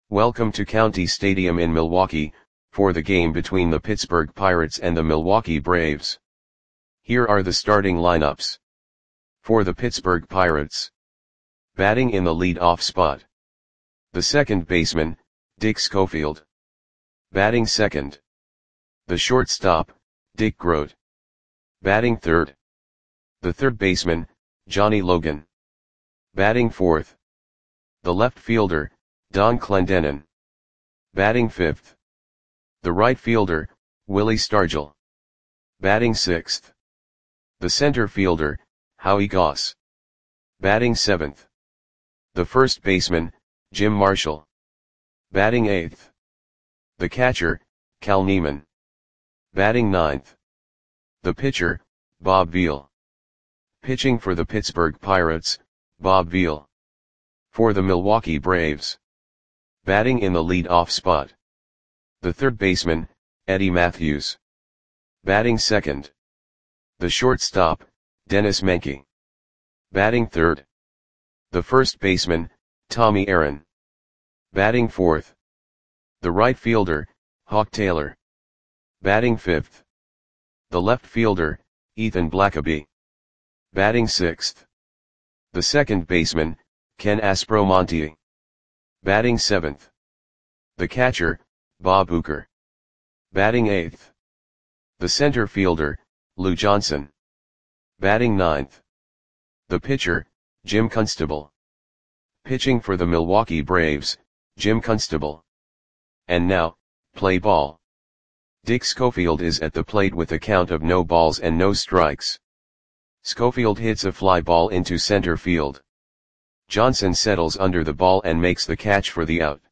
Welcome to County Stadium in Milwaukee, for the game between the Pittsburgh Pirates and the Milwaukee Braves. Here are the starting lineups. For the Pittsburgh Pirates. Batting in the lead-off spot. The second baseman, Dick Schofield. Batting second. The shortstop, Dick Groat. Batting third. The third baseman, Johnny Logan. Batting fourth. The left fielder, Don Clendenon. Batting fifth. The right fielder, Willie Stargell. Batting sixth. The center fielder, Howie Goss. Batting seventh. The first baseman, Jim Marshall. Batting eighth. The catcher, Cal Neiman. Batting ninth. The pitcher, Bob Veal. Pitching for the Pittsburgh Pirates, Bob Veal. For the Milwaukee Braves. Batting in the lead-off spot. The third baseman, Eddie Mathews. Batting second. The shortstop, Dennis Menke. Batting third. The first baseman, Tommy Aaron. Batting fourth. The right fielder, Hawk Taylor. Batting fifth. The left fielder, Ethan Blackaby. Batting sixth. The second baseman, Ken Aspromonte. Batting seventh. The catcher, Bob Uecker. Batting eighth. The center fielder, Lou Johnson. Batting ninth. The pitcher, Jim Constable. Pitching for the Milwaukee Braves, Jim Constable. And now, play ball. Dick Schofield is at the plate with a count of no balls and no strikes. Schofield hits a fly ball into center field. Johnson settles under the ball and makes the catch for the out.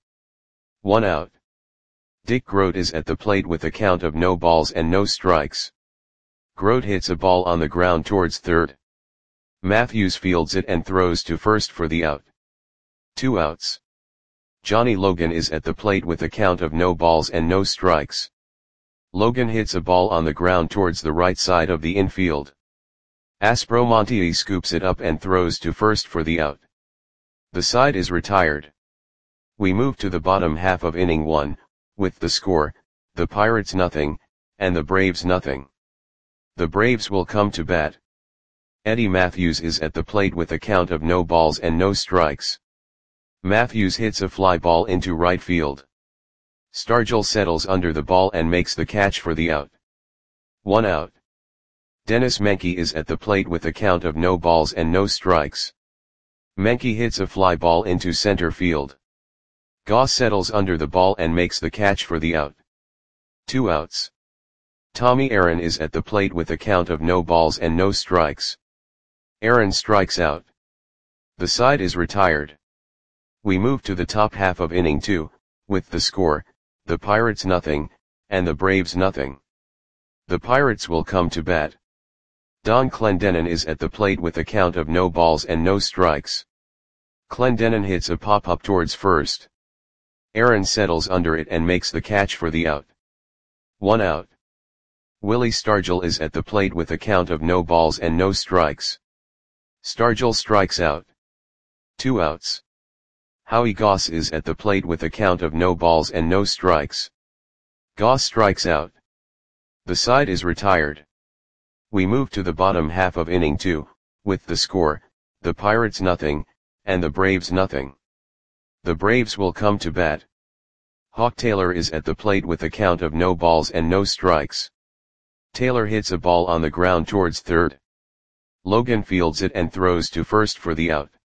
1 out. Dick Groat is at the plate with a count of no balls and no strikes. Groat hits a ball on the ground towards third. Mathews fields it and throws to first for the out. 2 outs. Johnny Logan is at the plate with a count of no balls and no strikes. Logan hits a ball on the ground towards the right side of the infield. Aspromonte scoops it up and throws to first for the out. The side is retired. We move to the bottom half of inning 1, with the score, the Pirates nothing, and the Braves nothing. The Braves will come to bat. Eddie Mathews is at the plate with a count of no balls and no strikes. Mathews hits a fly ball into right field. Stargell settles under the ball and makes the catch for the out. 1 out. Dennis Menke is at the plate with a count of no balls and no strikes. Menke hits a fly ball into center field. Goss settles under the ball and makes the catch for the out. 2 outs. Tommy Aaron is at the plate with a count of no balls and no strikes. Aaron strikes out. The side is retired. We move to the top half of inning 2, with the score, the Pirates nothing, and the Braves nothing. The Pirates will come to bat. Don Clendenon is at the plate with a count of no balls and no strikes. Clendenon hits a pop-up towards first. Aaron settles under it and makes the catch for the out. 1 out. Willie Stargell is at the plate with a count of no balls and no strikes. Stargell strikes out. 2 outs. Howie Goss is at the plate with a count of no balls and no strikes. Goss strikes out. The side is retired. We move to the bottom half of inning 2, with the score, the Pirates nothing, and the Braves nothing. The Braves will come to bat. Hawk Taylor is at the plate with a count of no balls and no strikes. Taylor hits a ball on the ground towards third. Logan fields it and throws to first for the out.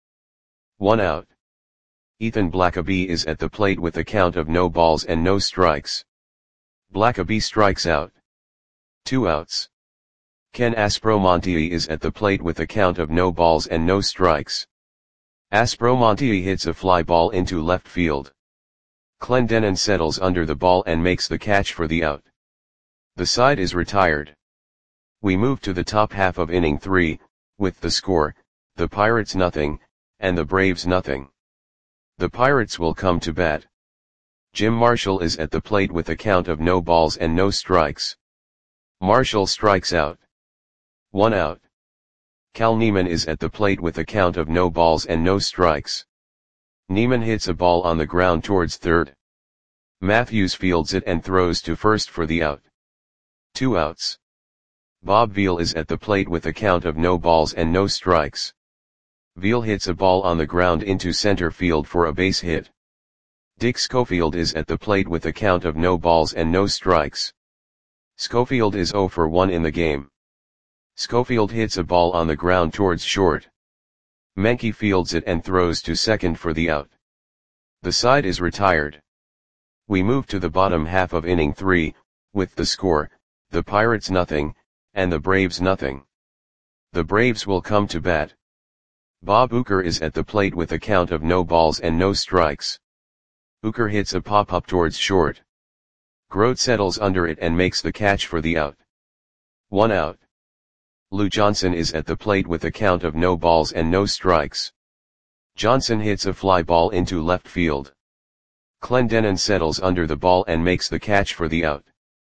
1 out. Ethan Blackaby is at the plate with a count of no balls and no strikes. Blackaby strikes out. 2 outs. Ken Aspromonte is at the plate with a count of no balls and no strikes. Aspromonte hits a fly ball into left field. Clendenon settles under the ball and makes the catch for the out. The side is retired. We move to the top half of inning 3, with the score, the Pirates nothing, and the Braves nothing. The Pirates will come to bat. Jim Marshall is at the plate with a count of no balls and no strikes. Marshall strikes out. 1 out. Cal Neiman is at the plate with a count of no balls and no strikes. Neiman hits a ball on the ground towards third. Matthews fields it and throws to first for the out. 2 outs. Bob Veal is at the plate with a count of no balls and no strikes. Veal hits a ball on the ground into center field for a base hit. Dick Schofield is at the plate with a count of no balls and no strikes. Schofield is 0 for 1 in the game. Schofield hits a ball on the ground towards short. Menke fields it and throws to second for the out. The side is retired. We move to the bottom half of inning 3, with the score, the Pirates nothing, and the Braves nothing. The Braves will come to bat. Bob Uecker is at the plate with a count of no balls and no strikes. Uecker hits a pop-up towards short. Grote settles under it and makes the catch for the out. 1 out. Lou Johnson is at the plate with a count of no balls and no strikes. Johnson hits a fly ball into left field. Clendenon settles under the ball and makes the catch for the out.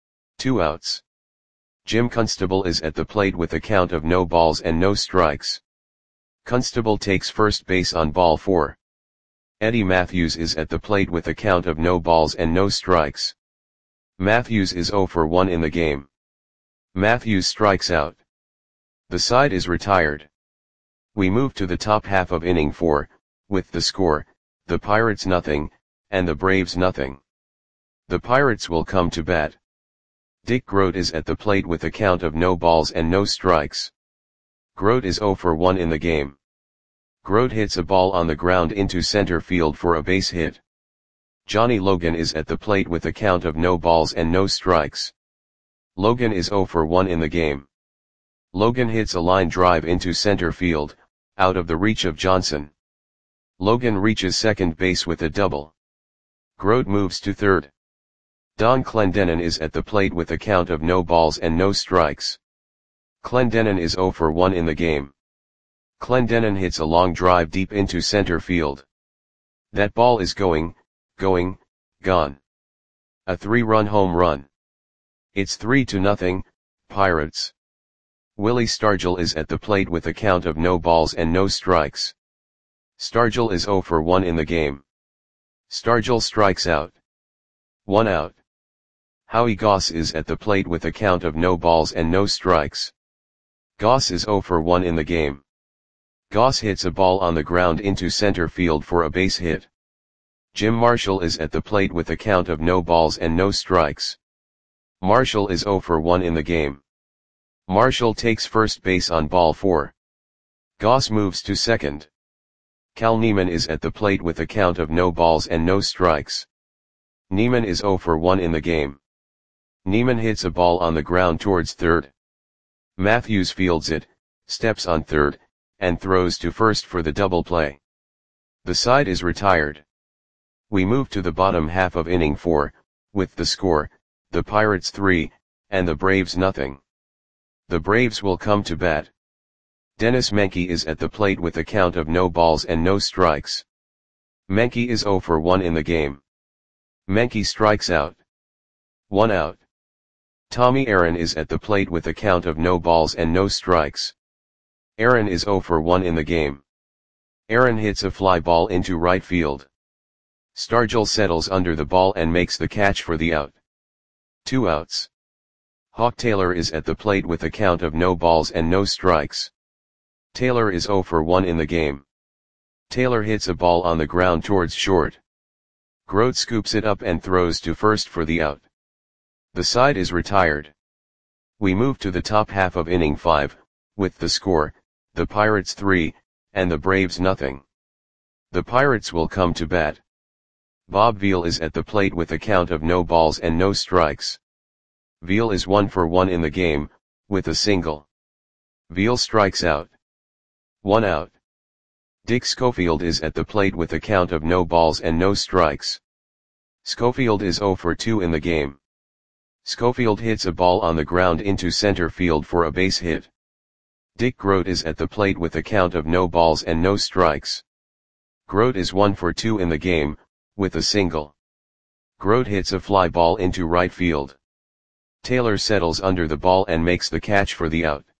2 outs. Jim Constable is at the plate with a count of no balls and no strikes. Constable takes first base on ball 4. Eddie Matthews is at the plate with a count of no balls and no strikes. Matthews is 0 for 1 in the game. Matthews strikes out. The side is retired. We move to the top half of inning 4, with the score, the Pirates nothing, and the Braves nothing. The Pirates will come to bat. Dick Grote is at the plate with a count of no balls and no strikes. Grote is 0 for 1 in the game. Grote hits a ball on the ground into center field for a base hit. Johnny Logan is at the plate with a count of no balls and no strikes. Logan is 0 for 1 in the game. Logan hits a line drive into center field, out of the reach of Johnson. Logan reaches second base with a double. Grote moves to third. Don Clendenon is at the plate with a count of no balls and no strikes. Clendenon is 0 for 1 in the game. Clendenon hits a long drive deep into center field. That ball is gone. A 3-run home run. It's 3-0, Pirates. Willie Stargell is at the plate with a count of no balls and no strikes. Stargell is 0 for 1 in the game. Stargell strikes out. 1 out. Howie Goss is at the plate with a count of no balls and no strikes. Goss is 0 for 1 in the game. Goss hits a ball on the ground into center field for a base hit. Jim Marshall is at the plate with a count of no balls and no strikes. Marshall is 0 for 1 in the game. Marshall takes first base on ball 4. Goss moves to second. Cal Neiman is at the plate with a count of no balls and no strikes. Neiman is 0 for 1 in the game. Neiman hits a ball on the ground towards third. Matthews fields it, steps on third, and throws to first for the double play. The side is retired. We move to the bottom half of inning 4, with the score, the Pirates 3, and the Braves nothing. The Braves will come to bat. Dennis Menke is at the plate with a count of no balls and no strikes. Menke is 0 for 1 in the game. Menke strikes out. 1 out. Tommy Aaron is at the plate with a count of no balls and no strikes. Aaron is 0 for 1 in the game. Aaron hits a fly ball into right field. Stargell settles under the ball and makes the catch for the out. 2 outs. Hawk Taylor is at the plate with a count of no balls and no strikes. Taylor is 0 for 1 in the game. Taylor hits a ball on the ground towards short. Grote scoops it up and throws to first for the out. The side is retired. We move to the top half of inning 5, with the score, the Pirates 3, and the Braves nothing. The Pirates will come to bat. Bob Veal is at the plate with a count of no balls and no strikes. Veal is 1 for 1 in the game, with a single. Veal strikes out. 1 out. Dick Schofield is at the plate with a count of no balls and no strikes. Schofield is 0 for 2 in the game. Schofield hits a ball on the ground into center field for a base hit. Dick Grote is at the plate with a count of no balls and no strikes. Grote is 1 for 2 in the game, with a single. Grote hits a fly ball into right field. Taylor settles under the ball and makes the catch for the out.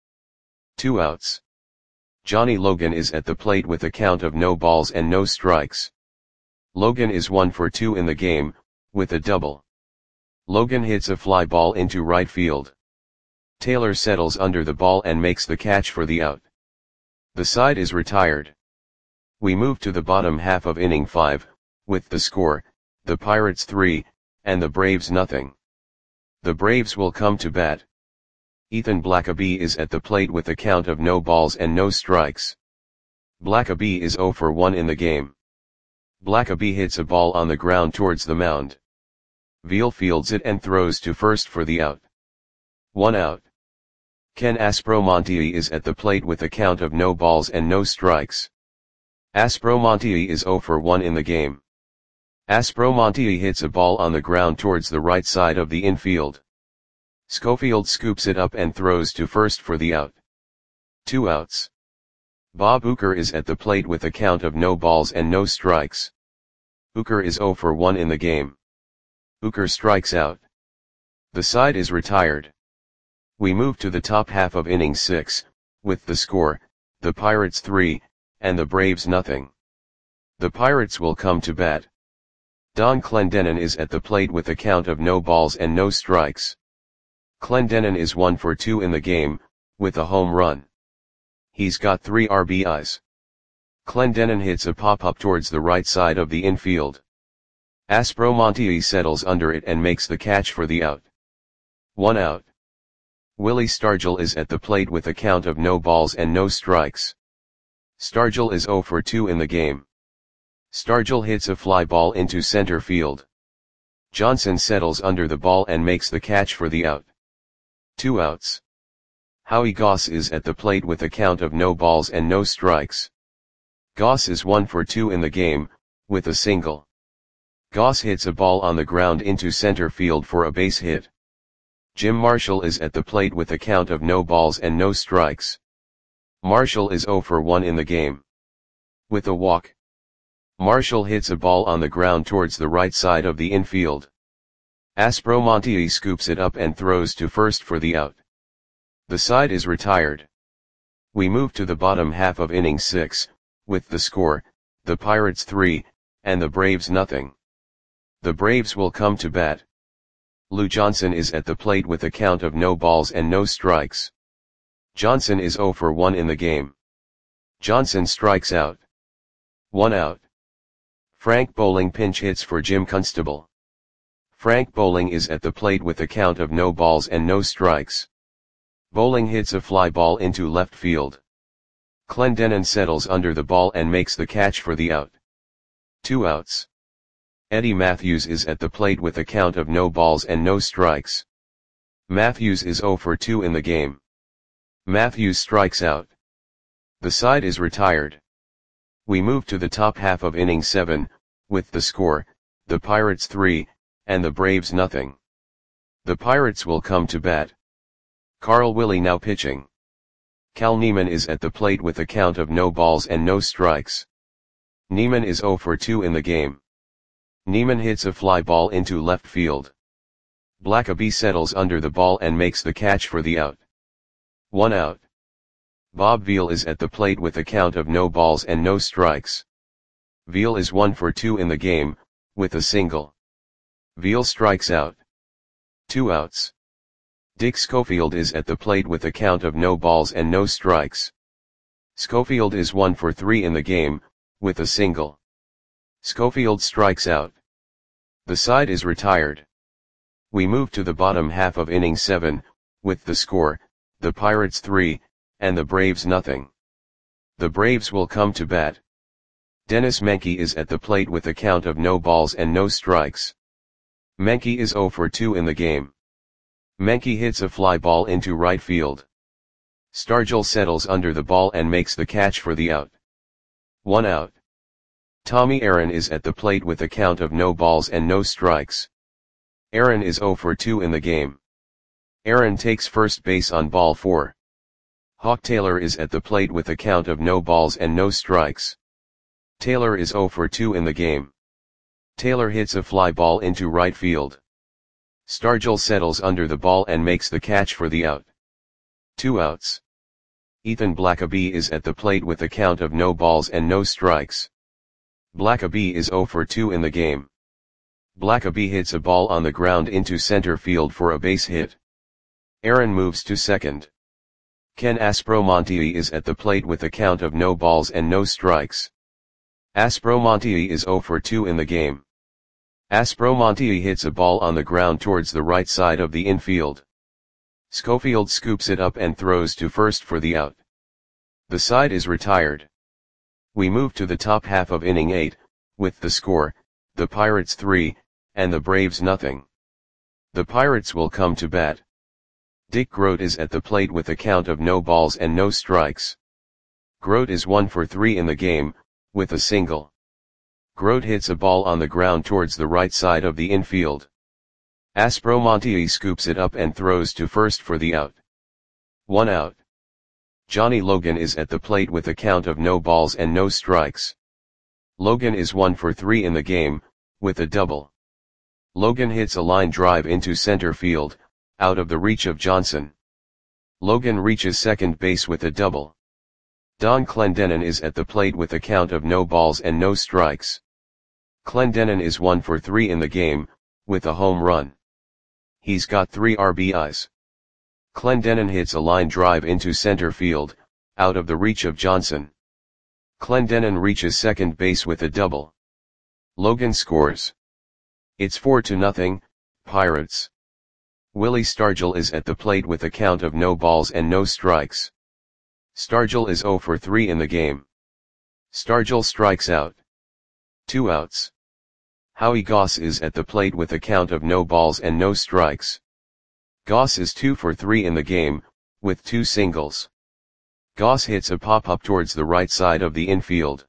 2 outs. Johnny Logan is at the plate with a count of no balls and no strikes. Logan is 1 for 2 in the game, with a double. Logan hits a fly ball into right field. Taylor settles under the ball and makes the catch for the out. The side is retired. We move to the bottom half of inning 5, with the score, the Pirates 3, and the Braves nothing. The Braves will come to bat. Ethan Blackaby is at the plate with a count of no balls and no strikes. Blackaby is 0 for 1 in the game. Blackaby hits a ball on the ground towards the mound. Veal fields it and throws to first for the out. 1 out. Ken Aspromonte is at the plate with a count of no balls and no strikes. Aspromonte is 0 for 1 in the game. Aspromonte hits a ball on the ground towards the right side of the infield. Schofield scoops it up and throws to first for the out. 2 outs. Bob Uecker is at the plate with a count of no balls and no strikes. Uecker is 0 for 1 in the game. Uecker strikes out. The side is retired. We move to the top half of inning 6, with the score, the Pirates 3, and the Braves nothing. The Pirates will come to bat. Don Clendenon is at the plate with a count of no balls and no strikes. Clendenon is 1 for 2 in the game, with a home run. He's got 3 RBIs. Clendenon hits a pop-up towards the right side of the infield. Aspromonte settles under it and makes the catch for the out. 1 out. Willie Stargell is at the plate with a count of no balls and no strikes. Stargell is 0 for 2 in the game. Stargell hits a fly ball into center field. Johnson settles under the ball and makes the catch for the out. 2 outs. Howie Goss is at the plate with a count of no balls and no strikes. Goss is 1 for 2 in the game, with a single. Goss hits a ball on the ground into center field for a base hit. Jim Marshall is at the plate with a count of no balls and no strikes. Marshall is 0 for 1 in the game. With a walk. Marshall hits a ball on the ground towards the right side of the infield. Aspromonte scoops it up and throws to first for the out. The side is retired. We move to the bottom half of inning 6, with the score, the Pirates 3, and the Braves nothing. The Braves will come to bat. Lou Johnson is at the plate with a count of no balls and no strikes. Johnson is 0 for 1 in the game. Johnson strikes out. 1 out. Frank Bowling pinch hits for Jim Constable. Frank Bowling is at the plate with a count of no balls and no strikes. Bowling hits a fly ball into left field. Clendenon settles under the ball and makes the catch for the out. 2 outs. Eddie Matthews is at the plate with a count of no balls and no strikes. Matthews is 0 for 2 in the game. Matthews strikes out. The side is retired. We move to the top half of inning 7, with the score, the Pirates 3, and the Braves nothing. The Pirates will come to bat. Carl Willie now pitching. Cal Neiman is at the plate with a count of no balls and no strikes. Neiman is 0 for 2 in the game. Neiman hits a fly ball into left field. Blackaby settles under the ball and makes the catch for the out. 1 out. Bob Veal is at the plate with a count of no balls and no strikes. Veal is 1 for 2 in the game, with a single. Veal strikes out. 2 outs. Dick Schofield is at the plate with a count of no balls and no strikes. Schofield is 1 for 3 in the game, with a single. Schofield strikes out. The side is retired. We move to the bottom half of inning 7, with the score, the Pirates 3, and the Braves nothing. The Braves will come to bat. Dennis Menke is at the plate with a count of no balls and no strikes. Menke is 0 for 2 in the game. Menke hits a fly ball into right field. Stargell settles under the ball and makes the catch for the out. 1 out. Tommy Aaron is at the plate with a count of no balls and no strikes. Aaron is 0 for 2 in the game. Aaron takes first base on ball 4. Hawk Taylor is at the plate with a count of no balls and no strikes. Taylor is 0 for 2 in the game. Taylor hits a fly ball into right field. Stargell settles under the ball and makes the catch for the out. 2 outs. Ethan Blackaby is at the plate with a count of no balls and no strikes. Blackaby is 0 for 2 in the game. Blackaby hits a ball on the ground into center field for a base hit. Aaron moves to second. Ken Aspromonte is at the plate with a count of no balls and no strikes. Aspromonte is 0 for 2 in the game. Aspromonte hits a ball on the ground towards the right side of the infield. Schofield scoops it up and throws to first for the out. The side is retired. We move to the top half of inning 8, with the score, the Pirates 3, and the Braves nothing. The Pirates will come to bat. Dick Grote is at the plate with a count of no balls and no strikes. Grote is 1 for 3 in the game, with a single. Grote hits a ball on the ground towards the right side of the infield. Aspromonte scoops it up and throws to first for the out. 1 out. Johnny Logan is at the plate with a count of no balls and no strikes. Logan is 1 for 3 in the game, with a double. Logan hits a line drive into center field, out of the reach of Johnson. Logan reaches second base with a double. Don Clendenon is at the plate with a count of no balls and no strikes. Clendenon is 1 for 3 in the game, with a home run. He's got 3 RBIs. Clendenon hits a line drive into center field, out of the reach of Johnson. Clendenon reaches second base with a double. Logan scores. It's 4-0, Pirates. Willie Stargell is at the plate with a count of no balls and no strikes. Stargell is 0 for 3 in the game. Stargell strikes out. 2 outs. Howie Goss is at the plate with a count of no balls and no strikes. Goss is 2 for 3 in the game, with 2 singles. Goss hits a pop-up towards the right side of the infield.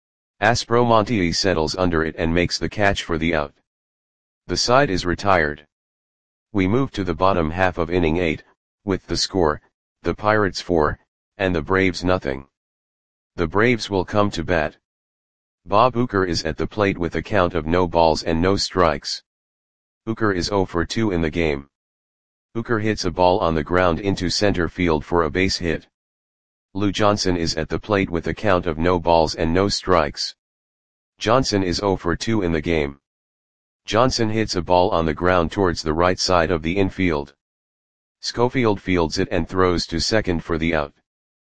Aspromonte settles under it and makes the catch for the out. The side is retired. We move to the bottom half of inning 8, with the score, the Pirates 4, and the Braves nothing. The Braves will come to bat. Bob Uecker is at the plate with a count of no balls and no strikes. Uecker is 0 for 2 in the game. Uecker hits a ball on the ground into center field for a base hit. Lou Johnson is at the plate with a count of no balls and no strikes. Johnson is 0 for 2 in the game. Johnson hits a ball on the ground towards the right side of the infield. Schofield fields it and throws to second for the out.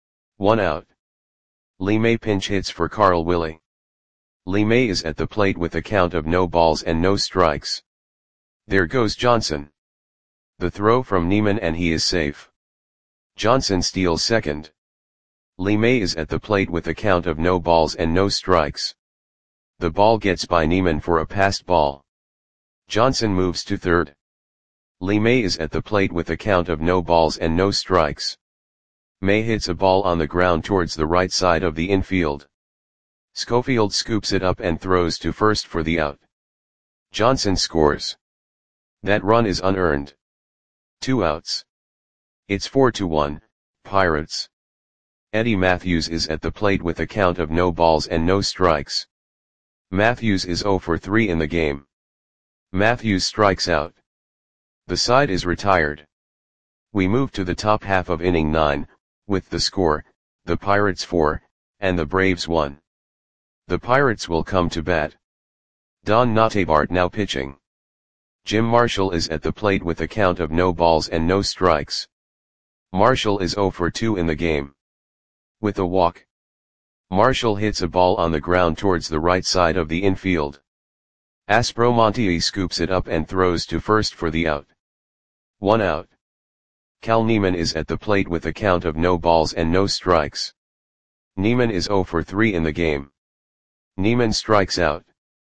1 out. Lee May pinch hits for Carl Willie. Lee May is at the plate with a count of no balls and no strikes. There goes Johnson. The throw from Neiman and he is safe. Johnson steals second. Lee May is at the plate with a count of no balls and no strikes. The ball gets by Neiman for a passed ball. Johnson moves to third. Lee May is at the plate with a count of no balls and no strikes. May hits a ball on the ground towards the right side of the infield. Schofield scoops it up and throws to first for the out. Johnson scores. That run is unearned. 2 outs. It's 4-1, Pirates. Eddie Matthews is at the plate with a count of no balls and no strikes. Matthews is 0 for 3 in the game. Matthews strikes out. The side is retired. We move to the top half of inning 9, with the score, the Pirates 4, and the Braves 1. The Pirates will come to bat. Don Notabart now pitching. Jim Marshall is at the plate with a count of no balls and no strikes. Marshall is 0 for 2 in the game. With a walk. Marshall hits a ball on the ground towards the right side of the infield. Aspromonte scoops it up and throws to first for the out. 1 out. Cal Neiman is at the plate with a count of no balls and no strikes. Neiman is 0 for 3 in the game. Neiman strikes out.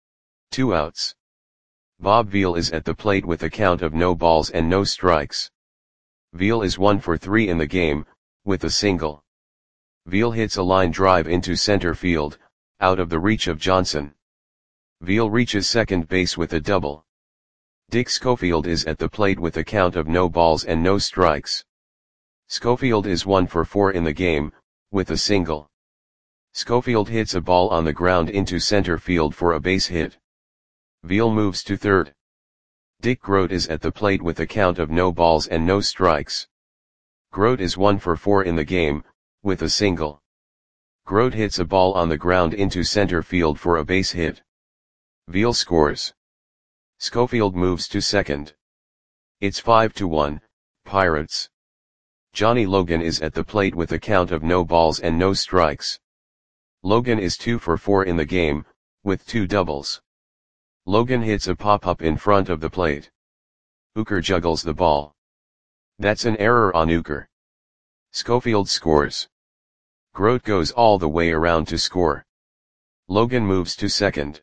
2 outs. Bob Veal is at the plate with a count of no balls and no strikes. Veal is 1 for 3 in the game, with a single. Veal hits a line drive into center field, out of the reach of Johnson. Veal reaches second base with a double. Dick Schofield is at the plate with a count of no balls and no strikes. Schofield is 1 for 4 in the game, with a single. Schofield hits a ball on the ground into center field for a base hit. Veal moves to third. Dick Grote is at the plate with a count of no balls and no strikes. Grote is 1 for 4 in the game, with a single. Grote hits a ball on the ground into center field for a base hit. Veal scores. Schofield moves to second. It's 5-1, Pirates. Johnny Logan is at the plate with a count of no balls and no strikes. Logan is 2 for 4 in the game, with 2 doubles. Logan hits a pop-up in front of the plate. Uecker juggles the ball. That's an error on Uecker. Schofield scores. Grote goes all the way around to score. Logan moves to second.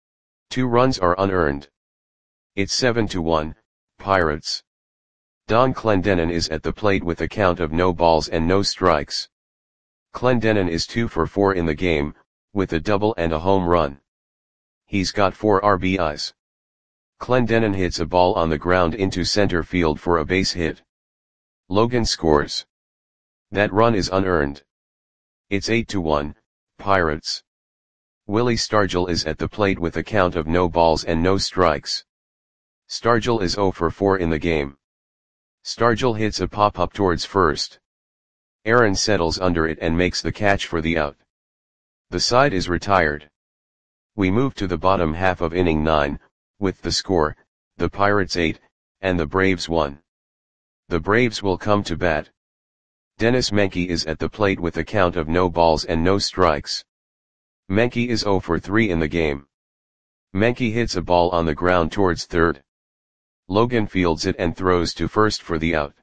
2 runs are unearned. It's 7-1, Pirates. Don Clendenon is at the plate with a count of no balls and no strikes. Clendenon is 2 for 4 in the game, with a double and a home run. He's got 4 RBIs. Clendenon hits a ball on the ground into center field for a base hit. Logan scores. That run is unearned. It's 8-1, Pirates. Willie Stargell is at the plate with a count of no balls and no strikes. Stargell is 0 for 4 in the game. Stargell hits a pop-up towards first. Aaron settles under it and makes the catch for the out. The side is retired. We move to the bottom half of inning 9, with the score, the Pirates 8, and the Braves 1. The Braves will come to bat. Dennis Menke is at the plate with a count of no balls and no strikes. Menke is 0 for 3 in the game. Menke hits a ball on the ground towards third. Logan fields it and throws to first for the out.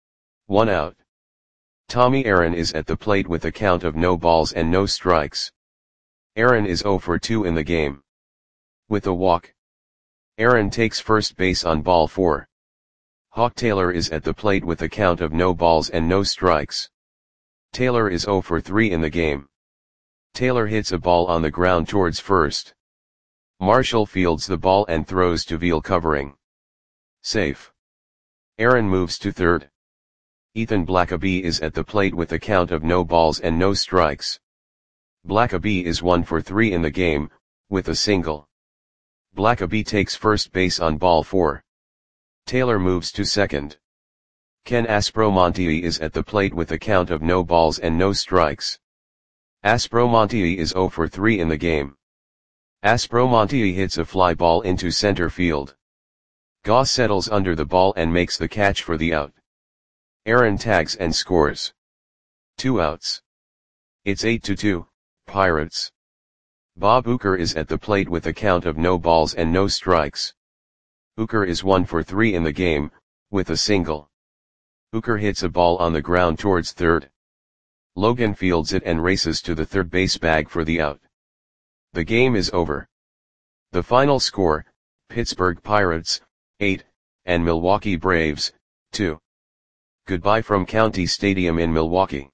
1 out. Tommy Aaron is at the plate with a count of no balls and no strikes. Aaron is 0 for 2 in the game. With a walk. Aaron takes first base on ball 4. Hawk Taylor is at the plate with a count of no balls and no strikes. Taylor is 0 for 3 in the game. Taylor hits a ball on the ground towards first. Marshall fields the ball and throws to Veal covering. Safe. Aaron moves to third. Ethan Blackaby is at the plate with a count of no balls and no strikes. Blackaby is 1 for 3 in the game, with a single. Blackaby takes first base on ball 4. Taylor moves to second. Ken Aspromonte is at the plate with a count of no balls and no strikes. Aspromonte is 0 for 3 in the game. Aspromonte hits a fly ball into center field. Goss settles under the ball and makes the catch for the out. Aaron tags and scores. 2 outs. It's 8-2, Pirates. Bob Uecker is at the plate with a count of no balls and no strikes. Uecker is 1 for 3 in the game, with a single. Uecker hits a ball on the ground towards third. Logan fields it and races to the third base bag for the out. The game is over. The final score, Pittsburgh Pirates, 8, and Milwaukee Braves, 2. Goodbye from County Stadium in Milwaukee.